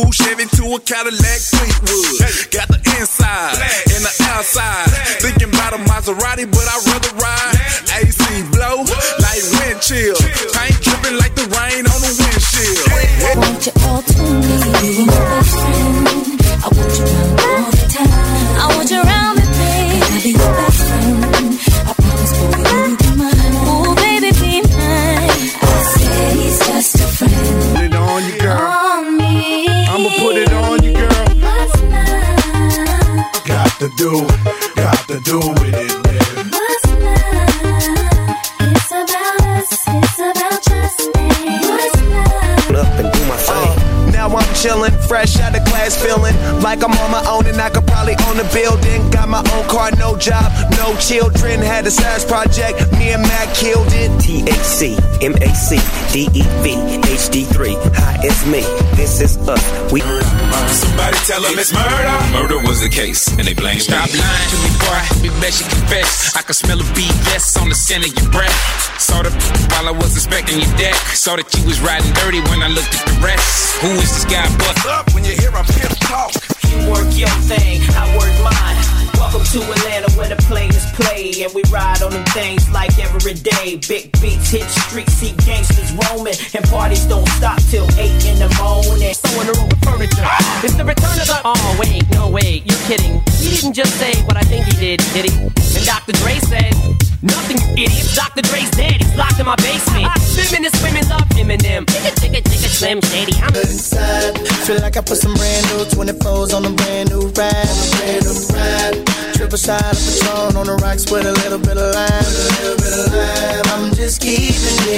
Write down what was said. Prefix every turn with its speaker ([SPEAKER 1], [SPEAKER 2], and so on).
[SPEAKER 1] Two Chevy to a Cadillac Fleetwood. Got the inside and the outside. Thinking about a Maserati, but I'd rather ride. AC blow like wind chill. Paint dripping like the rain on the windshield.
[SPEAKER 2] I want you all to me. You my best friend. I want you around all the time. I want you around me, babe. I'll be your best friend. I promise, boy, you'll be mine. Oh, baby, be mine. I say he's just a friend.
[SPEAKER 1] Put it on you, girl.
[SPEAKER 2] On me.
[SPEAKER 1] I'ma put it on you, girl.
[SPEAKER 2] What's mine?
[SPEAKER 3] Got to do with it, man.
[SPEAKER 2] What's mine? It's about us. It's about trust me. What's mine?
[SPEAKER 4] Up and do my thing. Now I'm chillin', fresh out of class, feeling like I'm on my own and I could probably own a building. Got my own car, no job, no children. Had a science project, me and Mac killed it. THC, MAC, DEV, HD3. Hi, it's me. This is us. We.
[SPEAKER 1] Somebody tell them it's murder. Murder was the case, and they blame
[SPEAKER 5] Stop
[SPEAKER 1] me.
[SPEAKER 5] lying to me, boy. We bet you confess. I can smell a BS on the scent of your breath. Saw the while I was inspecting your deck. Saw that you was riding dirty when I looked at the rest. Who is this guy? Bust
[SPEAKER 1] Up when you hear a pimp talk.
[SPEAKER 6] You work your thing, I work mine. Welcome to Atlanta where the players play. And we ride on them things like every day. Big beats hit streets, see gangsters roaming. And parties don't stop till 8 in the morning.
[SPEAKER 7] Someone the room with furniture. It's the return of the... Oh, wait, no, wait, you're kidding. He didn't just say what I think he did he? And Dr. Dre said... Nothing, you idiots. Dr. Dre's dead. He's locked in my basement. Feminists, women love Eminem. Chicka, Slim Shady. I'm
[SPEAKER 8] inside. Feel like I put some brand new 24s on a brand new ride. Triple shot of Patron on the rocks with a little bit of lime. I'm just keeping it.